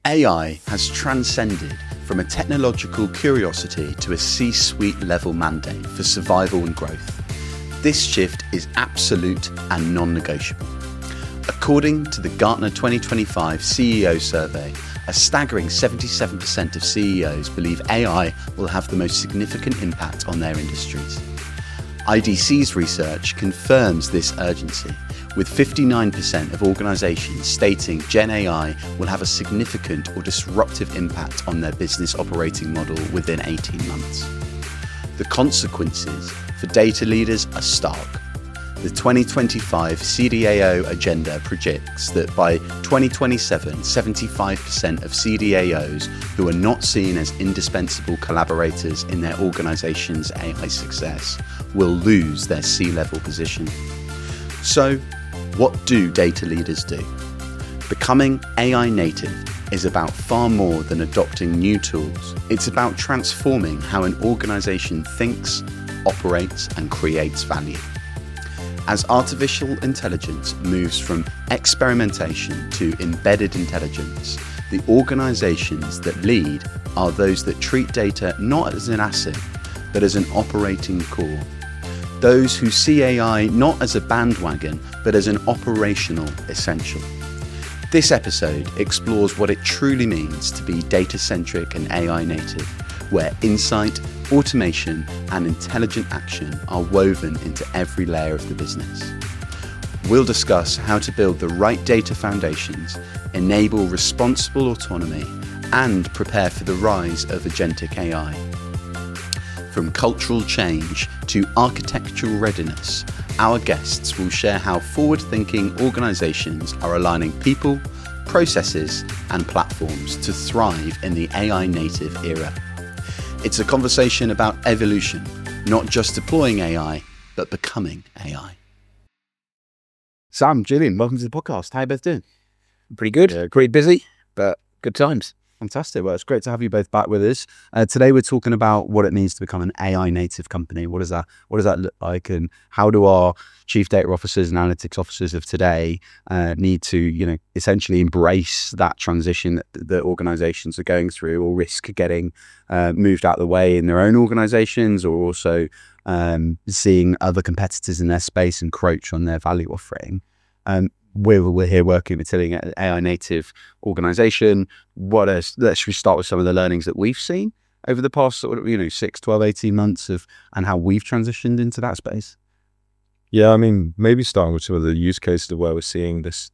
AI has transcended from a technological curiosity to a C-suite level mandate for survival and growth. This shift is absolute and non-negotiable. According to the Gartner 2025 CEO survey, a staggering 77% of CEOs believe AI will have the most significant impact on their industries. IDC's research confirms this urgency, with 59% of organisations stating Gen AI will have a significant or disruptive impact on their business operating model within 18 months. The consequences for data leaders are stark. The 2025 CDAO agenda predicts that by 2027, 75% of CDAOs who are not seen as indispensable collaborators in their organisation's AI success will lose their C-level position. So, what do data leaders do? Becoming AI native is about far more than adopting new tools. It's about transforming how an organisation thinks, operates, and creates value. As artificial intelligence moves from experimentation to embedded intelligence, the organisations that lead are those that treat data not as an asset, but as an operating core. Those who see AI not as a bandwagon, but as an operational essential. This episode explores what it truly means to be data-centric and AI native, where insight, automation, and intelligent action are woven into every layer of the business. We'll discuss how to build the right data foundations, enable responsible autonomy, and prepare for the rise of agentic AI. From cultural change to architectural readiness, our guests will share how forward-thinking organisations are aligning people, processes, and platforms to thrive in the AI-native era. It's a conversation about evolution, not just deploying AI, but becoming AI. Sam, Julian, welcome to the podcast. How are you both doing? Pretty good. Yeah. Pretty busy, but good times. Fantastic. Well, it's great to have you both back with us. Today, we're talking about what it means to become an AI native company. What does that look like, and how do our chief data officers and analytics officers of today need to, essentially embrace that transition that organizations are going through, or risk getting moved out of the way in their own organizations, or also seeing other competitors in their space encroach on their value offering. We're here working with Tilling at an AI native organization. Let's start with some of the learnings that we've seen over the past 6, 12, 18 months and how we've transitioned into that space. Yeah, I mean, maybe starting with some of the use cases of where we're seeing this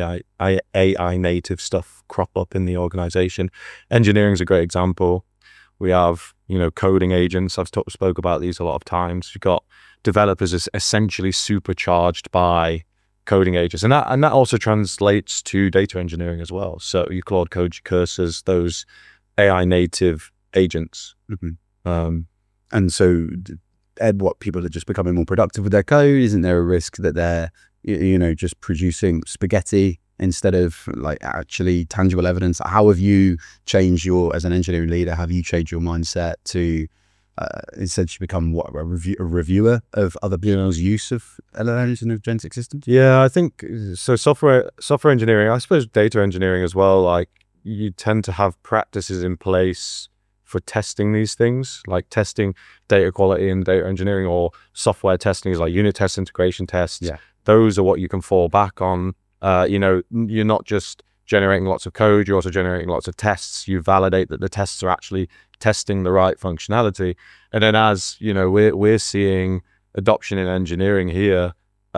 AI native stuff crop up in the organization. Engineering is a great example. We have, coding agents. I've spoke about these a lot of times. You've got developers essentially supercharged by coding agents, and that also translates to data engineering as well. So your Claude Code, your Cursors, those AI native agents. Mm-hmm. And so, Ed, what people are just becoming more productive with their code? Isn't there a risk that they're, just producing spaghetti instead of like actually tangible evidence? How have you changed as an engineering leader? Have you changed your mindset to essentially become a reviewer of other people's use of LLMs and agentic systems? Yeah, I think so. Software engineering, I suppose data engineering as well. Like, you tend to have practices in place for testing these things, like testing data quality in data engineering, or software testing is like unit tests, integration tests. Yeah, those are what you can fall back on. You're not just generating lots of code, you're also generating lots of tests. You validate that the tests are actually testing the right functionality. And then as we're seeing adoption in engineering here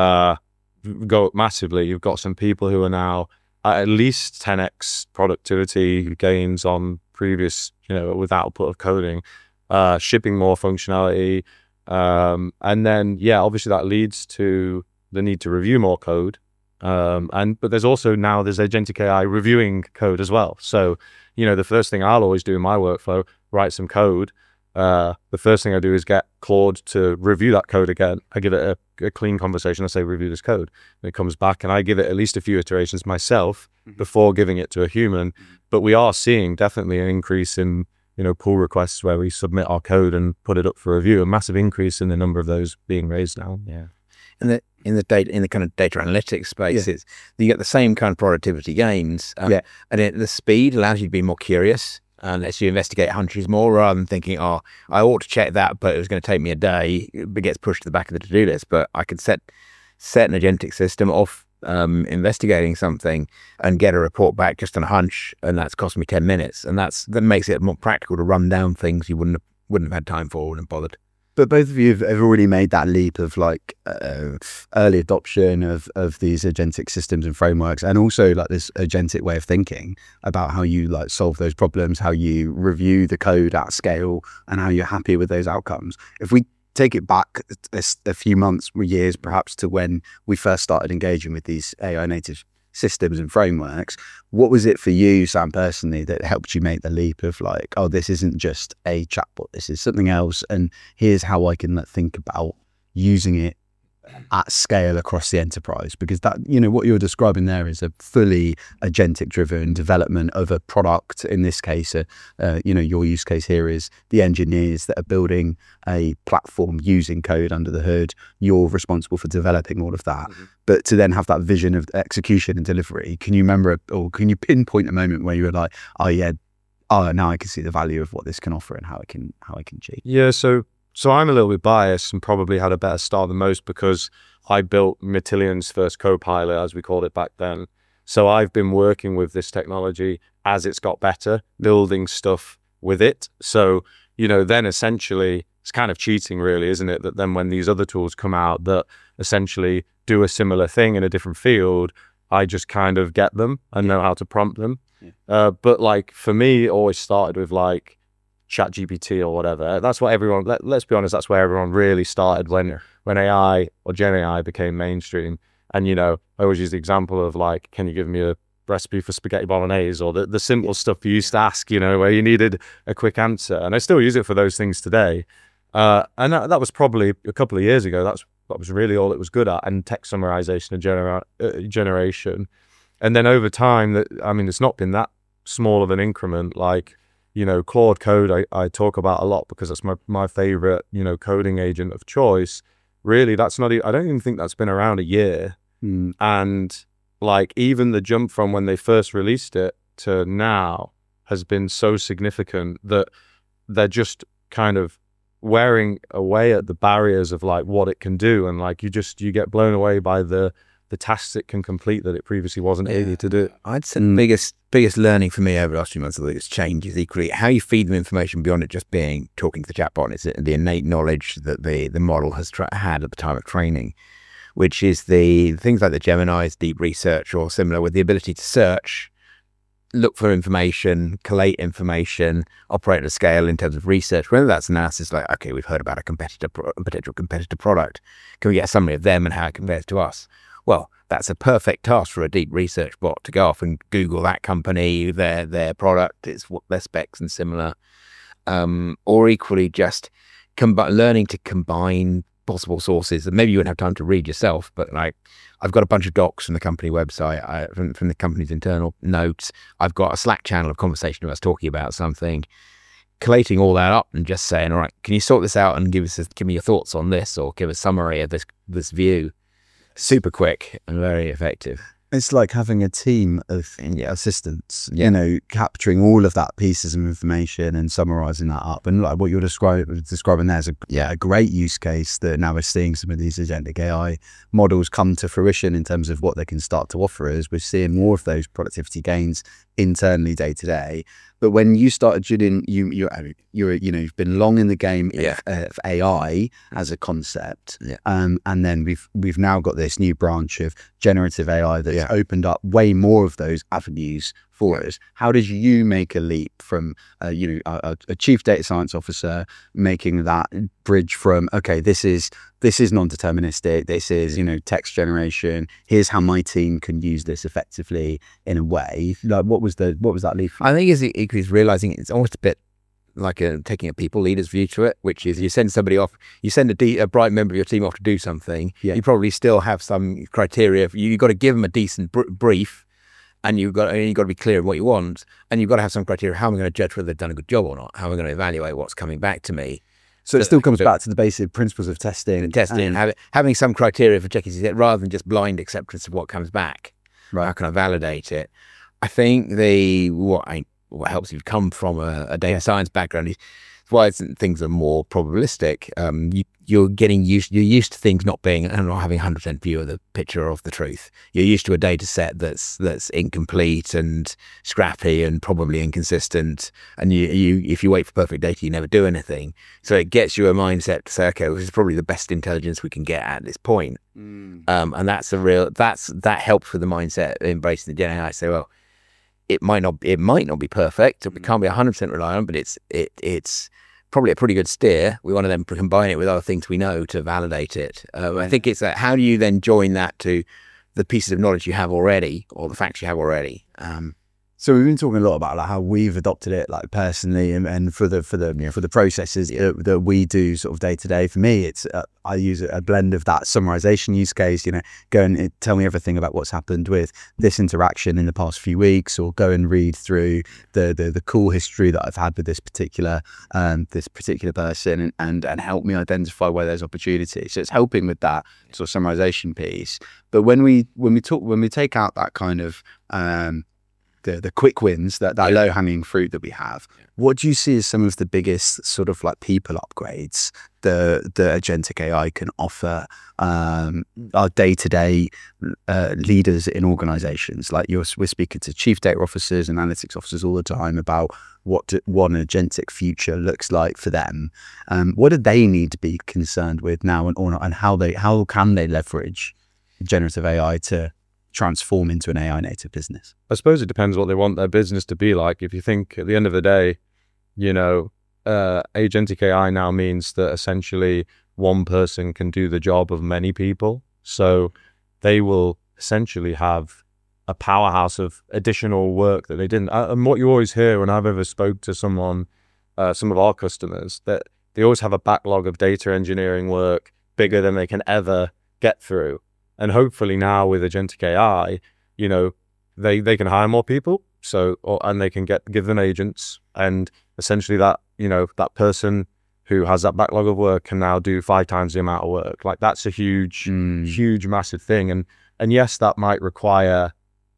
go massively. You've got some people who are now at least 10x productivity gains on previous, with output of coding, shipping more functionality. And then, obviously that leads to the need to review more code. But there's agentic AI reviewing code as well. So, the first thing I'll always do in my workflow, write some code. The first thing I do is get Claude to review that code again. I give it a clean conversation. I say, review this code. And it comes back, and I give it at least a few iterations myself before giving it to a human. But we are seeing definitely an increase in, pull requests where we submit our code and put it up for review. A massive increase in the number of those being raised now. Yeah. And in the kind of data analytics space, it's you get the same kind of productivity gains, and the speed allows you to be more curious and lets you investigate hunches more rather than thinking, oh, I ought to check that, but it was going to take me a day. It gets pushed to the back of the to-do list. But I could set an agentic system off investigating something and get a report back just on a hunch, and that's cost me 10 minutes, and that makes it more practical to run down things you wouldn't have had time for, wouldn't have bothered. But both of you have already made that leap of like early adoption of these agentic systems and frameworks, and also like this agentic way of thinking about how you like solve those problems, how you review the code at scale, and how you're happy with those outcomes. If we take it back a few months or years perhaps to when we first started engaging with these AI native systems and frameworks, what was it for you, Sam, personally, that helped you make the leap of like, oh, this isn't just a chatbot, this is something else, and here's how I can think about using it at scale across the enterprise? Because that, what you're describing there is a fully agentic driven development of a product. In this case, your use case here is the engineers that are building a platform using code under the hood. You're responsible for developing all of that. Mm-hmm. But to then have that vision of execution and delivery, can you remember, or can you pinpoint a moment where you were like, now I can see the value of what this can offer and how I can achieve? Yeah, so I'm a little bit biased and probably had a better start than most because I built Matillion's first Copilot, as we called it back then. So I've been working with this technology as it's got better, building stuff with it. So, then essentially it's kind of cheating really, isn't it? That then when these other tools come out that essentially do a similar thing in a different field, I just kind of get them and know how to prompt them. Yeah. But like for me, it always started with like ChatGPT or whatever. That's what everyone, let's be honest, that's where everyone really started when AI or Gen AI became mainstream. And, I always use the example of like, can you give me a recipe for spaghetti bolognese, or the simple stuff you used to ask, where you needed a quick answer. And I still use it for those things today. And that was probably a couple of years ago. That was really all it was good at, and text summarization and generation. And then over time, it's not been that small of an increment. Like, Claude Code, I talk about a lot because that's my favorite, coding agent of choice. Really, I don't even think that's been around a year. Mm. And like, even the jump from when they first released it to now has been so significant that they're just kind of wearing away at the barriers of like what it can do. And like, you get blown away by the tasks it can complete that it previously wasn't able to do. I'd say the biggest learning for me over the last few months of this change is equally how you feed them information beyond it just being talking to the chatbot. It's the innate knowledge that the model has had at the time of training, which is the things like the Gemini's deep research or similar, with the ability to search, look for information, collate information, operate at a scale in terms of research, whether that's analysis like, okay, we've heard about a potential competitor product. Can we get a summary of them and how it compares to us? Well, that's a perfect task for a deep research bot to go off and Google that company, their product, their specs and similar. Or equally just learning to combine possible sources that maybe you wouldn't have time to read yourself, but like I've got a bunch of docs from the company website, from the company's internal notes. I've got a Slack channel of conversation of us talking about something, collating all that up and just saying, all right, can you sort this out and give me your thoughts on this, or give a summary of this view. Super quick and very effective. It's like having a team of assistants, capturing all of that pieces of information and summarizing that up. And like what you're describing there is a great use case that now we're seeing some of these agentic AI models come to fruition in terms of what they can start to offer us. We're seeing more of those productivity gains internally day to day. But when you started, Julian, you've been long in the game of AI as a concept, and then we've now got this new branch of generative AI that's opened up way more of those avenues for us. How did you make a leap from a chief data science officer making that bridge from this is non-deterministic, this is text generation, here's how my team can use this effectively in a way? Like what was that leap? I think it's realizing it's almost a bit like taking a people leader's view to it, which is you send somebody off, you send a bright member of your team off to do something. You probably still have some criteria. You've got to give them a decent brief. And you've got to be clear on what you want, and you've got to have some criteria. How am I going to judge whether they've done a good job or not? How am I going to evaluate what's coming back to me? So it still comes back to the basic principles of testing. Having some criteria for checking it rather than just blind acceptance of what comes back. Right. How can I validate it? I think what helps you come from a data science background is why things are more probabilistic. You're used to things not having 100% view of the picture of the truth. You're used to a data set that's incomplete and scrappy and probably inconsistent. And if you wait for perfect data, you never do anything. So it gets you a mindset to say, okay, well, this is probably the best intelligence we can get at this point. And that helps with the mindset, embracing the Gen AI. Say, well, it might not be perfect. It can't be 100% reliant, but it's probably a pretty good steer. We want to then combine it with other things we know to validate it. I think it's that, how do you then join that to the pieces of knowledge you have already or the facts you have already? So we've been talking a lot about like how we've adopted it, like personally, and for the processes that we do sort of day to day. For me, it's I use a blend of that summarization use case. Go and tell me everything about what's happened with this interaction in the past few weeks, or go and read through the cool history that I've had with this particular person, and help me identify where there's opportunity. So it's helping with that sort of summarization piece. But when we take out that kind of the quick wins, that low hanging fruit that we have, what do you see as some of the biggest sort of like people upgrades the agentic AI can offer our day-to-day leaders in organizations? Like we're speaking to chief data officers and analytics officers all the time about what an agentic future looks like for them. What do they need to be concerned with now, and how can they leverage generative AI to transform into an AI native business? I suppose it depends what they want their business to be like. If you think at the end of the day, agentic AI now means that essentially one person can do the job of many people. So they will essentially have a powerhouse of additional work that they didn't. And what you always hear when I've ever spoke to someone, some of our customers, that they always have a backlog of data engineering work bigger than they can ever get through. And hopefully now with agentic AI, they can hire more people. And they can give them agents, and essentially that person who has that backlog of work can now do 5 times the amount of work. Like that's a huge, massive thing. And yes, that might require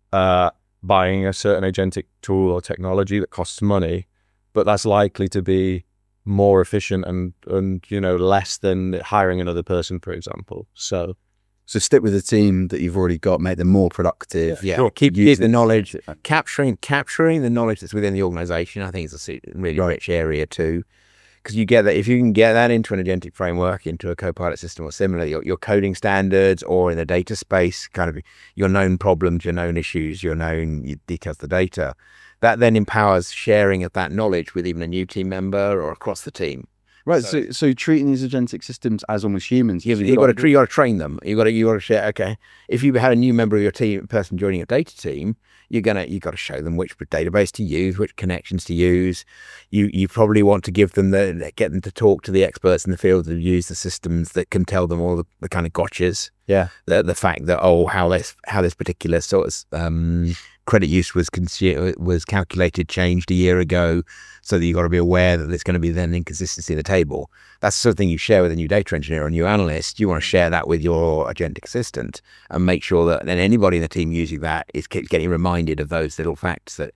buying a certain agentic tool or technology that costs money, but that's likely to be more efficient and less than hiring another person, for example. So stick with the team that you've already got, make them more productive. Yeah, sure. Keep the knowledge, capturing the knowledge that's within the organization. I think it's a really rich area too, because you get that if you can get that into an agentic framework, into a Copilot system or similar, your coding standards, or in the data space, kind of your known problems, your known issues, your known details of the data. That then empowers sharing of that knowledge with even a new team member or across the team. Right, so treating these agentic systems as almost humans. You've got to train them. You've got to share. Okay, if you had a new member of your team, person joining your data team, you've got to show them which database to use, which connections to use. You probably want to give them get them to talk to the experts in the field that use the systems that can tell them all the kind of gotchas. Yeah, the fact that how this particular sort of credit use was calculated, changed a year ago, so that you've got to be aware that there's going to be then inconsistency in the table. That's the sort of thing you share with a new data engineer or a new analyst. You want to share that with your agentic assistant and make sure that then anybody in the team using that is getting reminded of those little facts that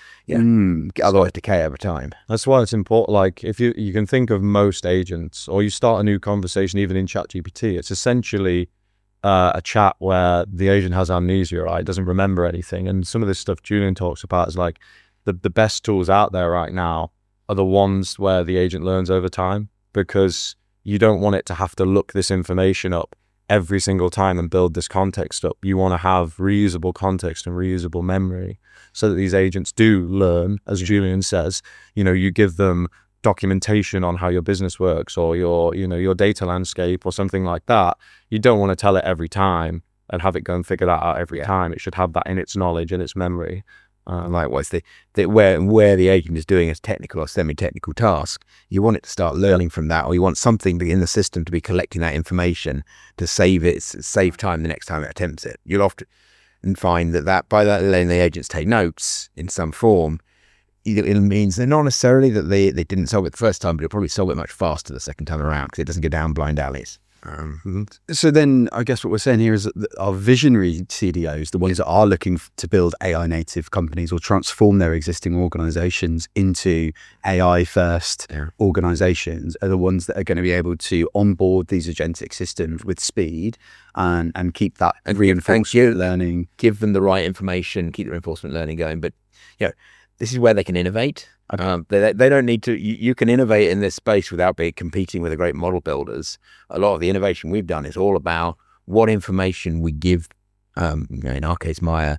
otherwise decay over time. That's why it's important. Like if you can think of most agents, or you start a new conversation even in ChatGPT, it's essentially a chat where the agent has amnesia, right? Doesn't remember anything. And some of this stuff Julian talks about is like the best tools out there right now are the ones where the agent learns over time, because you don't want it to have to look this information up every single time and build this context up. You want to have reusable context and reusable memory so that these agents do learn, as Julian says. You give them documentation on how your business works, or your data landscape or something like that. You don't want to tell it every time and have it go and figure that out every time. It should have that in its knowledge and its memory. Likewise, where the agent is doing a technical or semi-technical task, you want it to start learning from that, or you want something in the system to be collecting that information to save time the next time it attempts it. You'll often find that by that letting the agents take notes in some form, it means they're not necessarily that they didn't solve it the first time, but it'll probably solve it much faster the second time around because it doesn't go down blind alleys. So then I guess what we're saying here is that our visionary CDOs, the ones that are looking to build AI native companies or transform their existing organizations into AI first organizations, are the ones that are going to be able to onboard these agentic systems with speed and keep that reinforcement learning. Give them the right information, keep the reinforcement learning going. But this is where they can innovate. They don't need to. You can innovate in this space without competing with the great model builders. A lot of the innovation we've done is all about what information we give. In our case, Maya,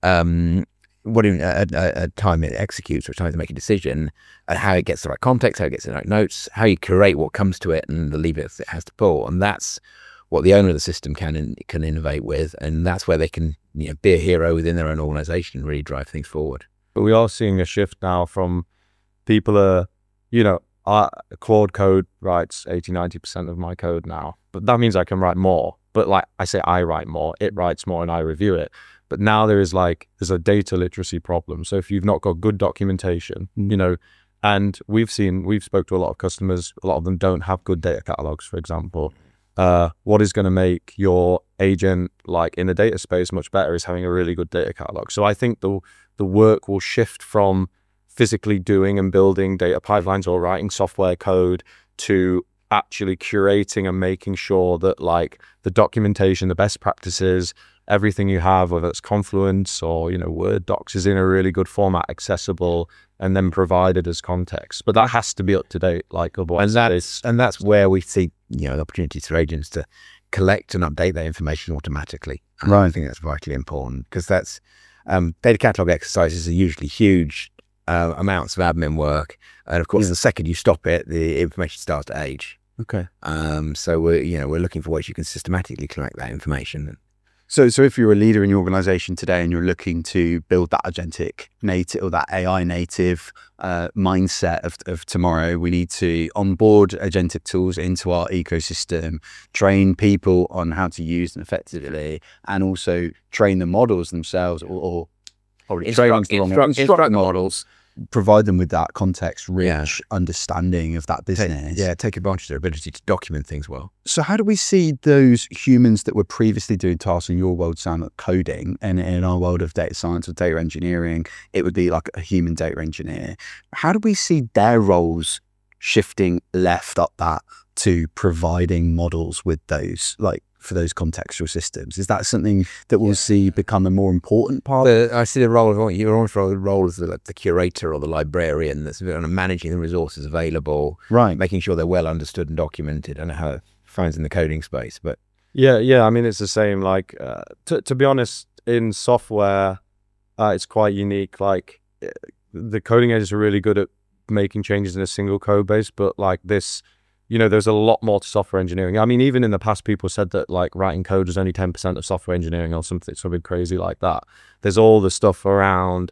what a time it executes or time to make a decision, and how it gets the right context, how it gets the right notes, how you curate what comes to it, and the levers it has to pull. And that's what the owner of the system can innovate with, and that's where they can be a hero within their own organization and really drive things forward. But we are seeing a shift now from people Claude Code writes 80-90% of my code now, but that means I can write more. But like I say, I write more, it writes more, and I review it. But now there's a data literacy problem. So if you've not got good documentation, and we've spoke to a lot of customers, a lot of them don't have good data catalogs, for example. What is going to make your agent in the data space much better is having a really good data catalog. So I think the work will shift from physically doing and building data pipelines or writing software code to actually curating and making sure that the documentation, the best practices, everything you have, whether it's Confluence or Word docs, is in a really good format, accessible, and then provided as context. But that has to be up to date, otherwise. And that's where we see the opportunities for agents to collect and update that information automatically. Right. I think that's vitally important because that's data catalog exercises are usually huge amounts of admin work, and of course, the second you stop it, the information starts to age. Okay. So we're looking for ways you can systematically collect that information. So if you're a leader in your organization today and you're looking to build that agentic native or that AI native mindset of tomorrow, we need to onboard agentic tools into our ecosystem, train people on how to use them effectively, and also train the models themselves or instruct models. Provide them with that context-rich understanding of that business. Take advantage of their ability to document things well. So how do we see those humans that were previously doing tasks in your world, Sam, like coding, and in our world of data science or data engineering, it would be like a human data engineer. How do we see their roles shifting left up that to providing models with those, for those contextual systems? Is that something that we'll see become a more important part? I see the role of your role as the curator or the librarian that's managing the resources available, right? Making sure they're well understood and documented. I know how it finds in the coding space, but yeah. I mean, it's the same. To be honest, in software, it's quite unique. The coding editors are really good at making changes in a single code base, but this. There's a lot more to software engineering. I mean, even in the past, people said that writing code was only 10% of software engineering or something crazy like that. There's all the stuff around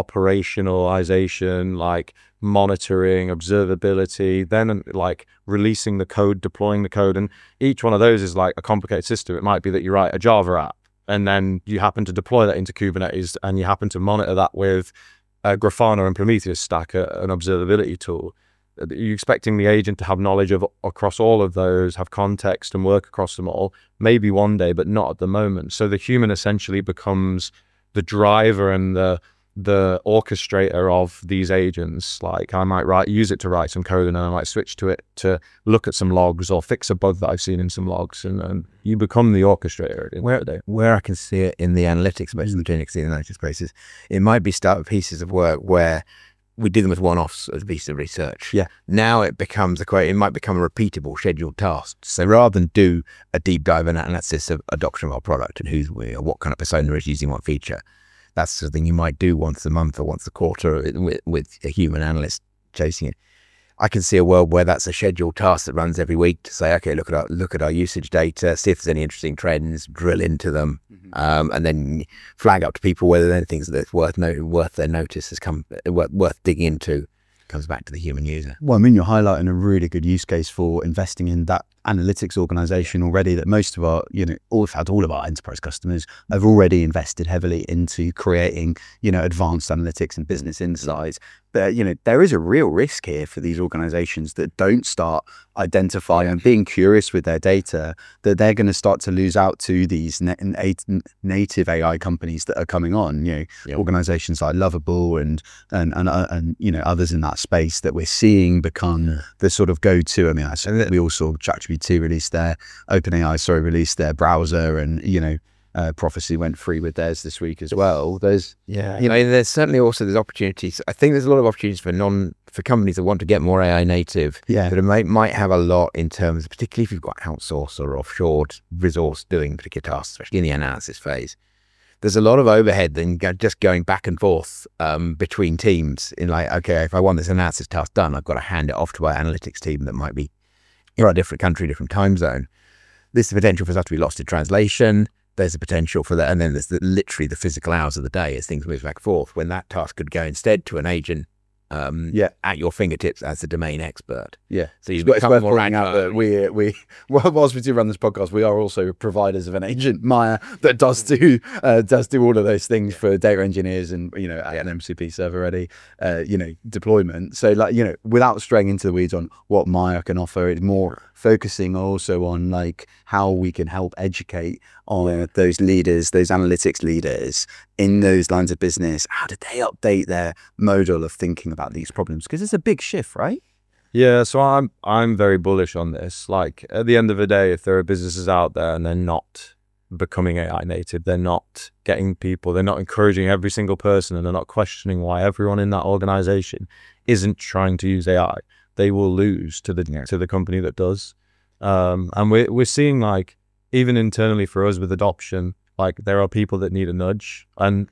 operationalization, monitoring, observability, then releasing the code, deploying the code. And each one of those is a complicated system. It might be that you write a Java app and then you happen to deploy that into Kubernetes and you happen to monitor that with Grafana and Prometheus stack, an observability tool. You're expecting the agent to have knowledge of across all of those, have context and work across them all, maybe one day, but not at the moment. So the human essentially becomes the driver and the orchestrator of these agents. I might use it to write some code, and then I might switch to it to look at some logs or fix a bug that I've seen in some logs, and you become the orchestrator. Where I can see it in the analytics space, the analytics spaces, it might be start pieces of work where we do them as one-offs as a piece of research. Yeah. Now it might become a repeatable scheduled task. So rather than do a deep dive analysis of adoption of our product and what kind of persona is using what feature, that's something you might do once a month or once a quarter with a human analyst chasing it. I can see a world where that's a scheduled task that runs every week to say, okay, look at our usage data, see if there's any interesting trends, drill into them, and then flag up to people whether anything that's worth their notice worth digging into. Comes back to the human user. Well, I mean, you're highlighting a really good use case for investing in that analytics organization already that most of our, all of our enterprise customers have already invested heavily into creating, advanced analytics and business insights. But, there is a real risk here for these organizations that don't start identifying and being curious with their data, that they're going to start to lose out to these native AI companies that are coming on, organizations like Lovable and others in that space that we're seeing become the sort of go-to. I mean, we all saw ChatGPT release their release their browser, and Prophecy went free with theirs this week as well. There's certainly also there's opportunities. I think there's a lot of opportunities for companies that want to get more AI native. Yeah, that might have a lot in terms, particularly if you've got outsourced or offshored resource doing particular tasks, especially in the analysis phase. There's a lot of overhead then just going back and forth between teams. In like, okay, if I want this analysis task done, I've got to hand it off to my analytics team that might be in a different country, different time zone. There's the potential for that to be lost in translation. There's a potential for that. And then there's literally the physical hours of the day as things move back and forth, when that task could go instead to an agent at your fingertips as a domain expert. Yeah. So you've become worth more pointing out that whilst we do run this podcast, we are also providers of an agent, Maya, that does do all of those things for data engineers and, an MCP server ready, deployment. So without straying into the weeds on what Maya can offer, it's more focusing also on like how we can help educate on those leaders, those analytics leaders in those lines of business. How did they update their model of thinking about these problems? Because it's a big shift, right? Yeah, so I'm very bullish on this. Like, at the end of the day, if there are businesses out there and they're not becoming AI native, they're not getting people, they're not encouraging every single person, and they're not questioning why everyone in that organization isn't trying to use AI, they will lose to the company that does. And we're seeing, like, even internally for us with adoption, like, there are people that need a nudge, and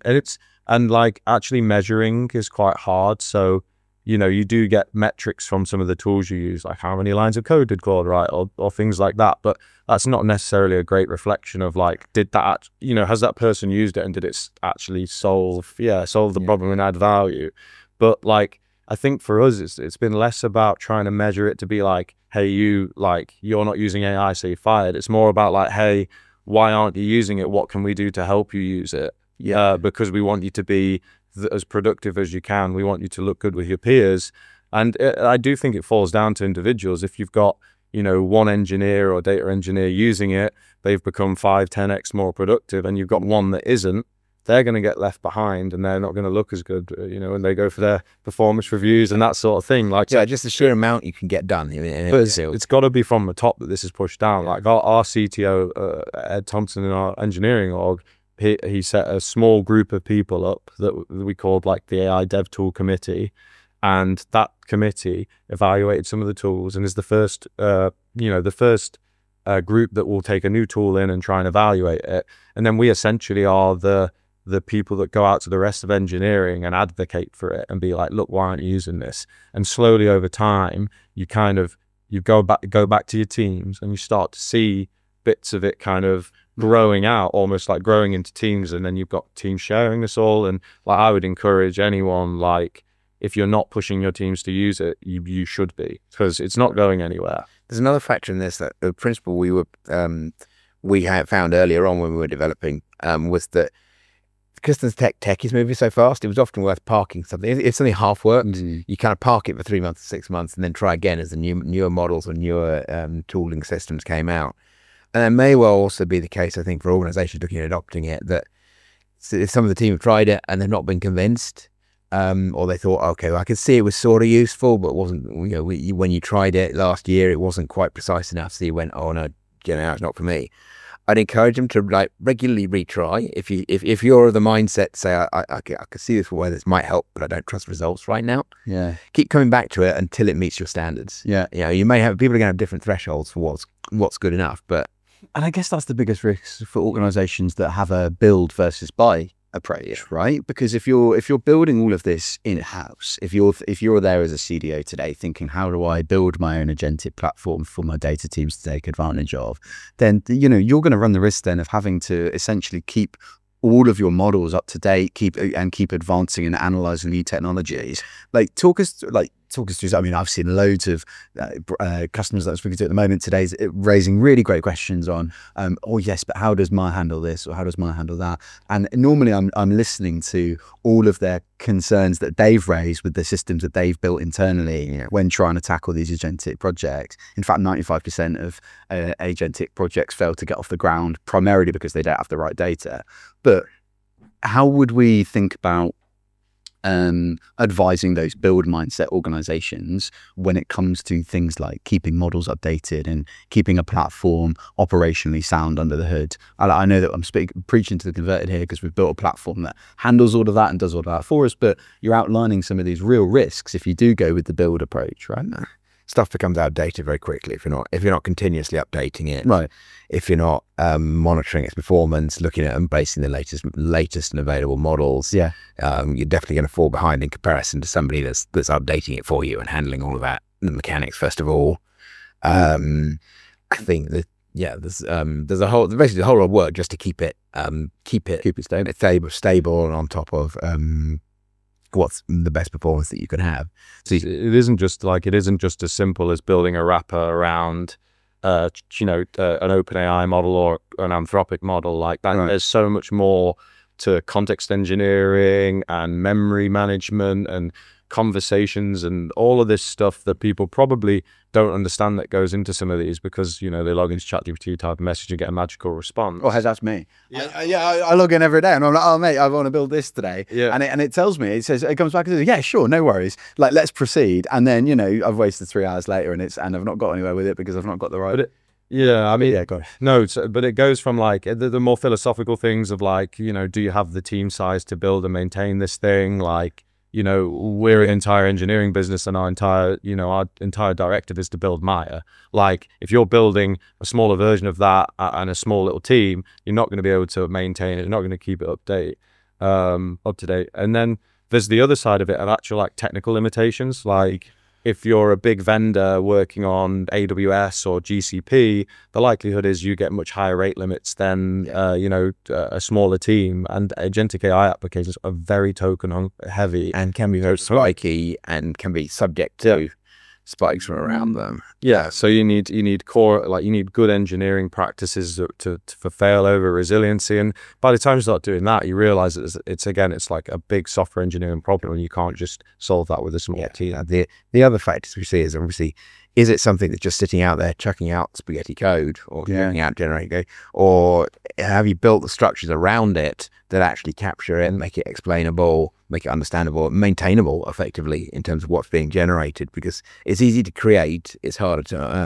like actually measuring is quite hard. So, you do get metrics from some of the tools you use, like how many lines of code did Claude write, or things like that. But that's not necessarily a great reflection of, like, did that, has that person used it and did it actually solve the problem and add value? But like, I think for us, it's been less about trying to measure it to be like, hey, you're not using AI, so you're fired. It's more about like, hey, why aren't you using it? What can we do to help you use it? Yeah, because we want you to be as productive as you can. We want you to look good with your peers. And I do think it falls down to individuals. If you've got, one engineer or data engineer using it, they've become 5-10x more productive, and you've got one that isn't, they're going to get left behind, and they're not going to look as good, when they go for their performance reviews and that sort of thing. Like, just the sheer amount you can get done. It's got to be from the top that this is pushed down. Like our CTO, Ed Thompson, in our engineering org, he set a small group of people up that we called like the AI Dev Tool Committee, and that committee evaluated some of the tools and is the first, group that will take a new tool in and try and evaluate it. And then we essentially are the people that go out to the rest of engineering and advocate for it and be like, look, why aren't you using this? And slowly over time, you go back to your teams, and you start to see bits of it kind of growing out, almost like growing into teams. And then you've got teams sharing this all. And like, I would encourage anyone, like, if you're not pushing your teams to use it, you should be, because it's not going anywhere. There's another factor in this, that the principle we had found earlier on when we were developing was that because the tech is moving so fast, it was often worth parking something. If something half worked, you kind of park it for 3 months, 6 months, and then try again as the newer models and newer tooling systems came out. And it may well also be the case, I think, for organizations looking at adopting it, that if some of the team have tried it and they've not been convinced, or they thought, okay, well, I could see it was sort of useful, but it wasn't, when you tried it last year, it wasn't quite precise enough. So you went, oh no, it's not for me. I'd encourage them to like regularly retry. If you're of the mindset, say, I could see this where this might help, but I don't trust results right now. Yeah. Keep coming back to it until it meets your standards. Yeah. You may have, people are going to have different thresholds for what's good enough, but. And I guess that's the biggest risk for organizations that have a build versus buy approach, right? Because if you're building all of this in-house, if you're there as a CDO today thinking, how do I build my own agentic platform for my data teams to take advantage of, then you're going to run the risk then of having to essentially keep all of your models up to date, keep advancing and analyzing new technologies. Like, talk us talk us through. I mean, I've seen loads of customers that I'm speaking to at the moment today raising really great questions on, oh yes, but how does mine handle this, or how does mine handle that? And normally I'm listening to all of their concerns that they've raised with the systems that they've built internally when trying to tackle these agentic projects. In fact, 95% of agentic projects fail to get off the ground primarily because they don't have the right data. But how would we think about advising those build mindset organizations when it comes to things like keeping models updated and keeping a platform operationally sound under the hood? I know that I'm preaching to the converted here because we've built a platform that handles all of that and does all of that for us, but you're outlining some of these real risks if you do go with the build approach, right? Stuff becomes outdated very quickly if you're not continuously updating it. Right. If you're not monitoring its performance, looking at and basing the latest and available models. Yeah. You're definitely going to fall behind in comparison to somebody that's updating it for you and handling all of that, the mechanics first of all. I think that there's a whole lot of work just to keep it stable and on top of what's the best performance that you can have. So it isn't just as simple as building a wrapper around an OpenAI model or an Anthropic model like that. Right. There's so much more to context engineering and memory management and conversations and all of this stuff that people probably don't understand that goes into some of these, because they log into ChatGPT, type a message and get a magical response. Oh, that's me. I log in every day and I'm like, oh mate, I want to build this today. Yeah. And it tells me, it comes back and says, yeah, sure, no worries. Like, let's proceed. And then, I've wasted 3 hours later and I've not got anywhere with it because I've not got the right. But it goes from like the more philosophical things of like, do you have the team size to build and maintain this thing? Like, we're an entire engineering business and our entire directive is to build Maya. Like, if you're building a smaller version of that and a small little team, you're not going to be able to maintain it. You're not going to keep it up to date. And then there's the other side of it, of actual like technical limitations. Like, if you're a big vendor working on AWS or GCP, the likelihood is you get much higher rate limits than a smaller team. And agentic AI applications are very token heavy and can be very spiky and can be subject to spikes from around them. Yeah, so you need good engineering practices for failover resiliency, and by the time you start doing that, you realize that it's like a big software engineering problem, and you can't just solve that with a small team. The other factors we see is obviously, is it something that's just sitting out there chucking out spaghetti code or chucking out generating code, or have you built the structures around it that actually capture it and make it explainable, make it understandable, maintainable effectively in terms of what's being generated? Because it's easy to create, it's harder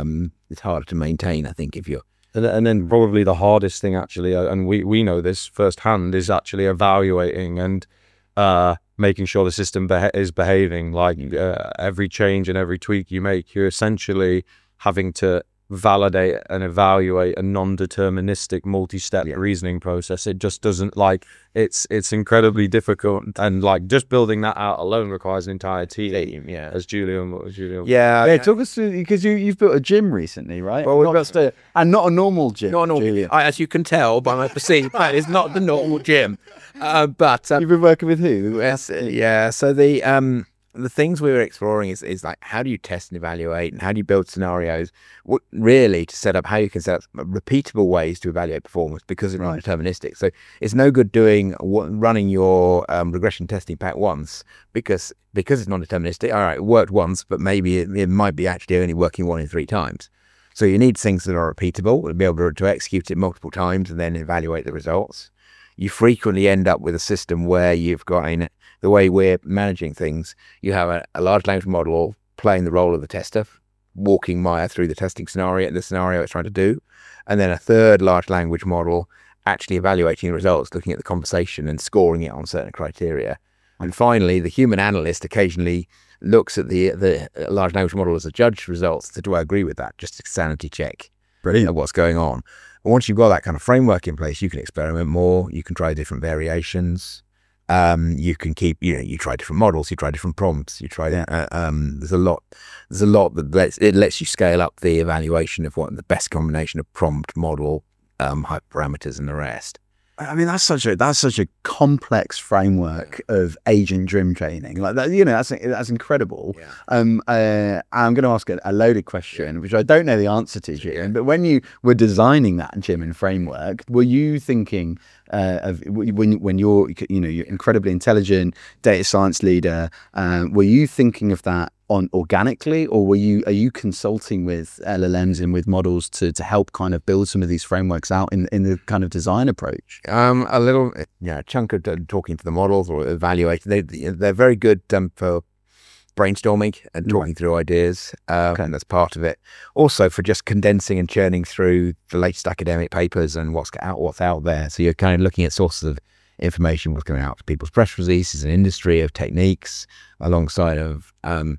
to maintain, I think, if you're. And then probably the hardest thing actually, and we know this firsthand, is actually evaluating and making sure the system is behaving. Like every change and every tweak you make, you're essentially having to validate and evaluate a non-deterministic multi-step reasoning process. It just doesn't, like, it's incredibly difficult, and like just building that out alone requires an entire team. As Julian talk us through, because you've built a gym recently, right? Well, not a normal gym. Not a normal gym. As you can tell by my perceived, it's not the normal gym. But you've been working with who? So the things we were exploring is like, how do you test and evaluate, and how do you build scenarios really to set up how you can set up repeatable ways to evaluate performance, because it's not deterministic. So it's no good running your regression testing pack once because it's not deterministic. All right, it worked once, but maybe it might be actually only working 1 in 3 times. So you need things that are repeatable, to be able to execute it multiple times and then evaluate the results. You frequently end up with a system where you've got, in the way we're managing things, you have a large language model playing the role of the tester, walking Maya through the testing scenario, the scenario it's trying to do, and then a third large language model actually evaluating the results, looking at the conversation and scoring it on certain criteria. And finally, the human analyst occasionally looks at the large language model as a judge results. So do I agree with that? Just a sanity check. Brilliant. Of what's going on. Once you've got that kind of framework in place, you can experiment more. You can try different variations. You can keep, you try different models, you try different prompts, you try. There's a lot that lets you scale up the evaluation of what the best combination of prompt, model, hyperparameters, and the rest. I mean, that's such a complex framework of agent-driven training. Like that, you know, that's incredible. Yeah. I'm going to ask a loaded question, which I don't know the answer to, Jim. But when you were designing that Jim and framework, were you thinking of when you're incredibly intelligent data science leader? Were you thinking of that on organically, or are you consulting with LLMs and with models to help kind of build some of these frameworks out in the kind of design approach? A little, a chunk of talking to the models or evaluating. They're very good for brainstorming and talking through ideas, and that's part of it. Also for just condensing and churning through the latest academic papers and what's out there. So you're kind of looking at sources of information, what's going out to people's press releases, an industry of techniques, alongside of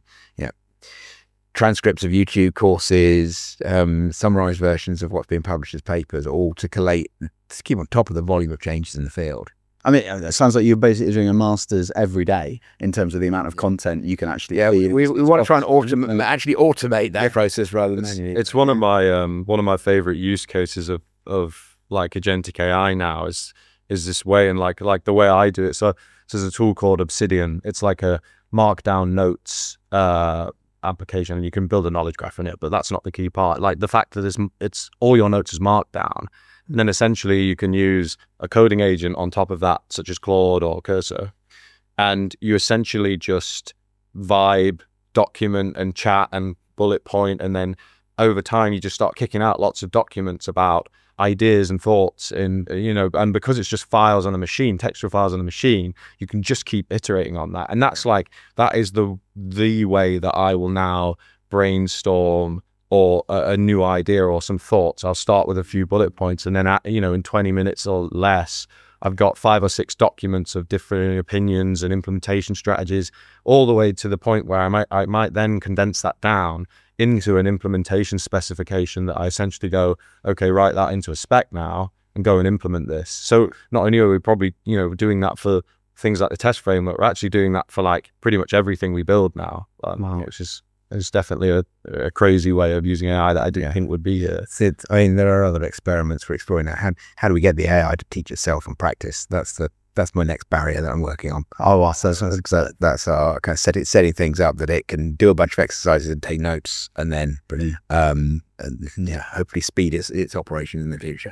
transcripts of YouTube courses, summarized versions of what's been published as papers, all to collate, to keep on top of the volume of changes in the field. I mean, it sounds like you're basically doing a master's every day in terms of the amount of content you can actually. Yeah, we want to try and automate that process rather than manually. It's one of my favorite use cases of like agentic AI now is this way, and like the way I do it. So there's a tool called Obsidian. It's like a markdown notes application, and you can build a knowledge graph in it, but that's not the key part. Like the fact that it's all your notes is marked down, and then essentially you can use a coding agent on top of that, such as Claude or Cursor, and you essentially just vibe, document and chat and bullet point, and then over time you just start kicking out lots of documents about ideas and thoughts and because it's just files on the machine, textual files on the machine, you can just keep iterating on that. And that is the way that I will now brainstorm or a new idea or some thoughts. I'll start with a few bullet points, and then in 20 minutes or less I've got 5 or 6 documents of different opinions and implementation strategies, all the way to the point where I might then condense that down into an implementation specification that I essentially go, okay, write that into a spec now and go and implement this. So not only are we probably, doing that for things like the test framework, we're actually doing that for like pretty much everything we build now, which is definitely a crazy way of using AI that I didn't think would be here. I mean, there are other experiments for exploring that. How do we get the AI to teach itself and practice? That's my next barrier that I'm working on. Oh, that's our kind of setting things up that it can do a bunch of exercises and take notes, and then hopefully speed its operation in the future.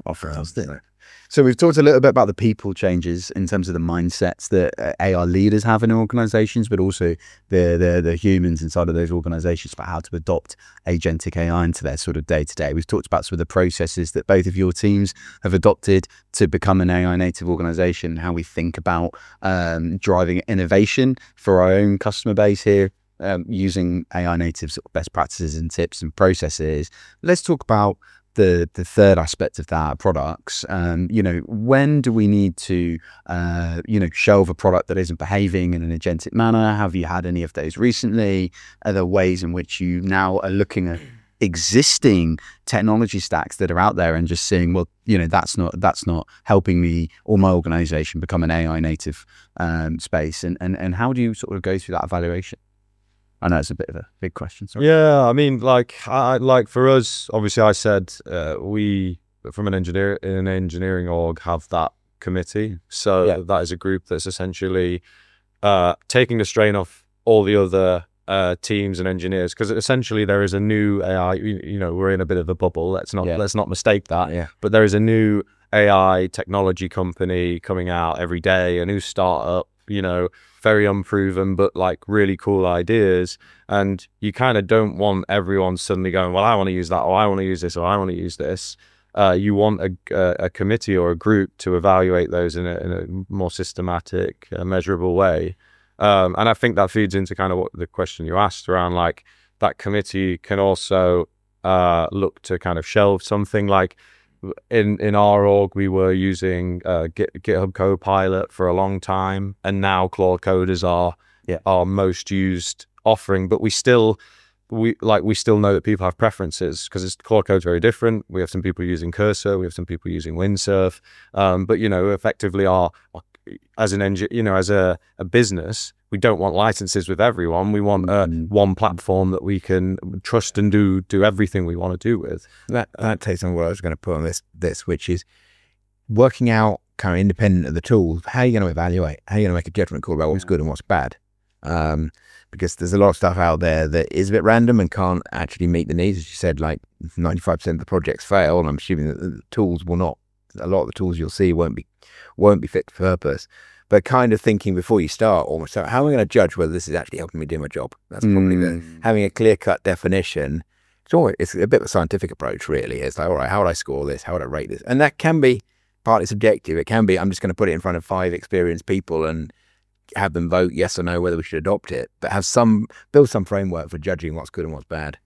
So we've talked a little bit about the people changes in terms of the mindsets that AI leaders have in organizations, but also the humans inside of those organizations about how to adopt agentic AI into their sort of day-to-day. We've talked about some of the processes that both of your teams have adopted to become an AI native organization, how we think about driving innovation for our own customer base here, using AI native sort of best practices and tips and processes. Let's talk about the third aspect of that, products. When do we need to shelve a product that isn't behaving in an agentic manner? Have you had any of those recently? Are there ways in which you now are looking at existing technology stacks that are out there and just seeing, well, that's not helping me or my organization become an AI native space? And how do you sort of go through that evaluation? I know it's a bit of a big question. Sorry. Yeah, I mean, like for us, obviously, I said we from an engineering org have that committee. So that is a group that's essentially taking the strain off all the other teams and engineers, because essentially there is a new AI. We're in a bit of a bubble. Let's not mistake that. Yeah. But there is a new AI technology company coming out every day, a new startup. Very unproven, but like really cool ideas. And you kind of don't want everyone suddenly going, well, I want to use that, or I want to use this, or I want to use this. You want a committee or a group to evaluate those in a more systematic, measurable way. And I think that feeds into kind of what the question you asked around, like that committee can also look to kind of shelve something. Like in our org, we were using GitHub Copilot for a long time, and now Claude Code is our most used offering. But we still know that people have preferences, because Claude Code's very different. We have some people using Cursor, we have some people using Windsurf, but effectively as a business, we don't want licenses with everyone. We want one platform that we can trust and do everything we want to do with. That takes on what I was going to put on this, which is working out kind of independent of the tools, how are you going to evaluate? How are you going to make a judgment call about what's good and what's bad? Because there's a lot of stuff out there that is a bit random and can't actually meet the needs. As you said, like 95% of the projects fail, and I'm assuming that the tools will not. A lot of the tools you'll see won't be fit for purpose. But kind of thinking before you start, almost, how am I going to judge whether this is actually helping me do my job? That's probably having a clear-cut definition. It's a bit of a scientific approach, really. It's like, all right, how would I score this? How would I rate this? And that can be partly subjective. It can be, I'm just going to put it in front of 5 experienced people and have them vote yes or no whether we should adopt it, but build some framework for judging what's good and what's bad.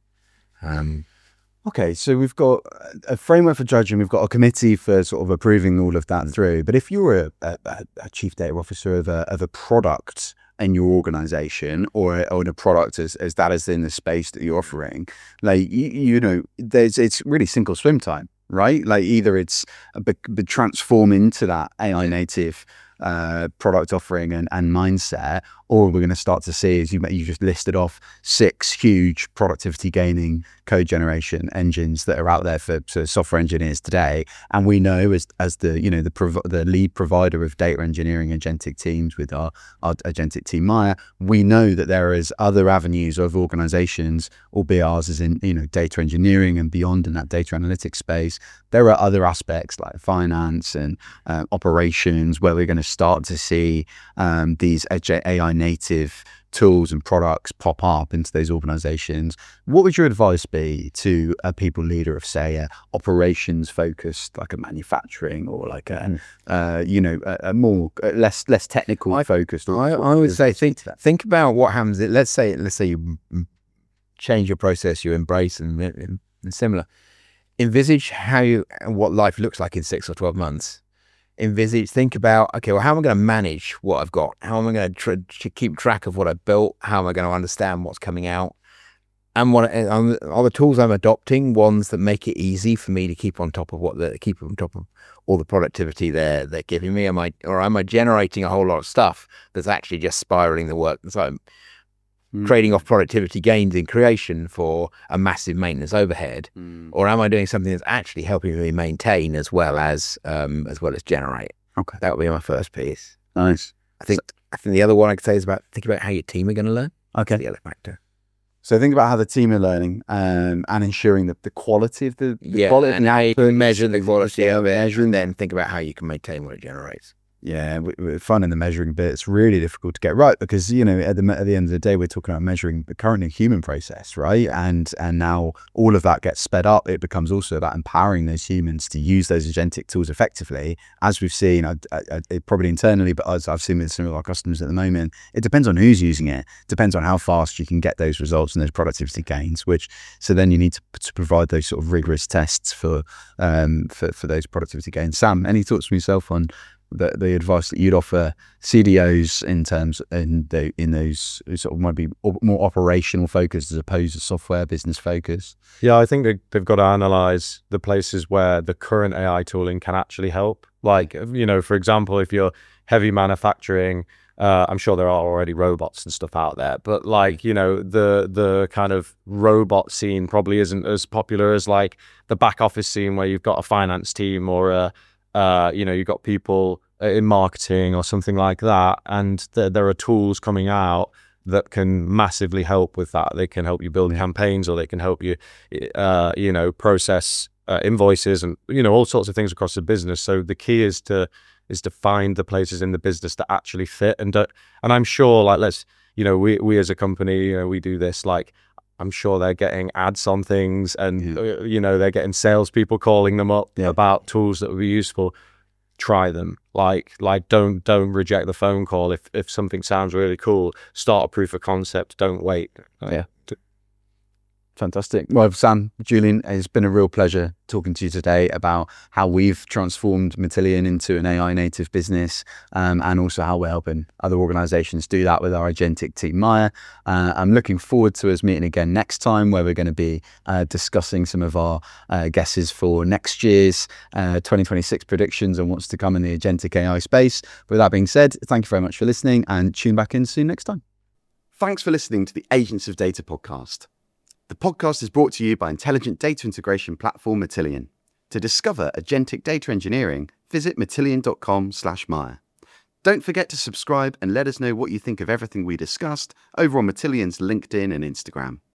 Okay, so we've got a framework for judging, we've got a committee for sort of approving all of that through. But if you're a chief data officer of a product in your organization, or a product as that is in the space that you're offering, like it's really sink or swim time, right? Like either it's transform into that AI native product offering and mindset, or we're going to start to see, as you just listed off, 6 huge productivity gaining code generation engines that are out there for software engineers today. And we know as the lead provider of data engineering agentic teams with our agentic team Maya, we know that there is other avenues of organizations, albeit ours is in data engineering and beyond in that data analytics space. There are other aspects like finance and operations where we're going to start to see these AI native tools and products pop up into those organizations. What would your advice be to a people leader of, say, a operations focused, like a manufacturing, or like a more less technical focused? I would say think about what happens. Let's say you change your process, you embrace and similar. Envisage what life looks like in 6 or 12 months. Think about, okay, well, how am I going to manage what I've got? How am I going to keep track of what I've built? How am I going to understand what's coming out? And are the tools I'm adopting ones that make it easy for me to keep on top of all the productivity they're giving me? Am I generating a whole lot of stuff that's actually just spiraling the work? So I'm trading off productivity gains in creation for a massive maintenance overhead, or am I doing something that's actually helping me maintain as well as generate? Okay, that would be my first piece. Nice. I think the other one I could say is think about how your team are going to learn. Okay, the other factor. So think about how the team are learning and ensuring that the quality of the quality, and how you can measure the quality of it, and then think about how you can maintain what it generates. Yeah, we're finding the measuring bit. It's really difficult to get right because at the end of the day, we're talking about measuring the currently human process, right? And now all of that gets sped up. It becomes also about empowering those humans to use those agentic tools effectively, as we've seen, probably internally, but as I've seen with some of our customers at the moment. It depends on who's using it. Depends on how fast you can get those results and those productivity gains. So then you need to provide those sort of rigorous tests for those productivity gains. Sam, any thoughts from yourself on the advice that you'd offer CDOs in those sort of might be more operational focused as opposed to software business focused? Yeah, I think they've got to analyze the places where the current AI tooling can actually help. Like, for example, if you're heavy manufacturing, I'm sure there are already robots and stuff out there, but the kind of robot scene probably isn't as popular as like the back office scene where you've got a finance team or you've got people in marketing or something like that, and there are tools coming out that can massively help with that. They can help you build campaigns, or they can help you, process invoices and all sorts of things across the business. So the key is to find the places in the business that actually fit, and I'm sure, like, we as a company, we do this, like, I'm sure they're getting ads on things, and they're getting salespeople calling them up about tools that would be useful. Try them. Like don't reject the phone call if something sounds really cool. Start a proof of concept. Don't wait. Fantastic. Well, Sam, Julian, it's been a real pleasure talking to you today about how we've transformed Matillion into an AI native business, and also how we're helping other organizations do that with our agentic team Maya. I'm looking forward to us meeting again next time, where we're going to be discussing some of our guesses for next year's 2026 predictions and what's to come in the agentic AI space. But with that being said, thank you very much for listening, and tune back in soon next time. Thanks for listening to the Agents of Data podcast. The podcast is brought to you by intelligent data integration platform Matillion. To discover agentic data engineering, visit matillion.com/Maya. Don't forget to subscribe and let us know what you think of everything we discussed over on Matillion's LinkedIn and Instagram.